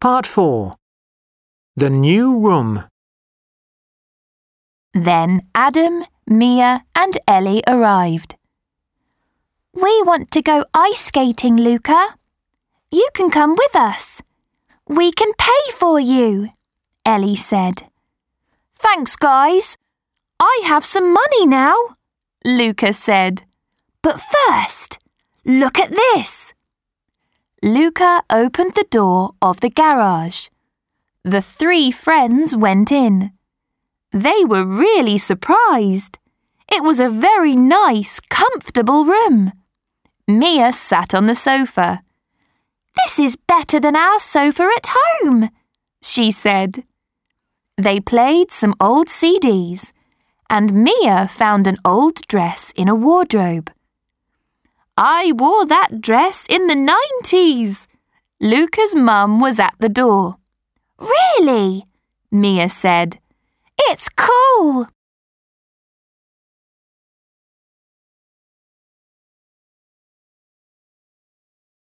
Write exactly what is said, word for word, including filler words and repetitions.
Part four. The New Room. Then Adam, Mia and Ellie arrived. "We want to go ice skating, Luca. You can come with us. We can pay for you," Ellie said. "Thanks, guys. I have some money now," Luca said. "But first, look at this." Luca opened the door of the garage. The three friends went in. They were really surprised. It was a very nice, comfortable room. Mia sat on the sofa. "This is better than our sofa at home," she said. They played some old C Ds, and Mia found an old dress in a wardrobe. "I wore that dress in the nineties. Luca's mum was at the door. "Really?" Mia said. "It's cool."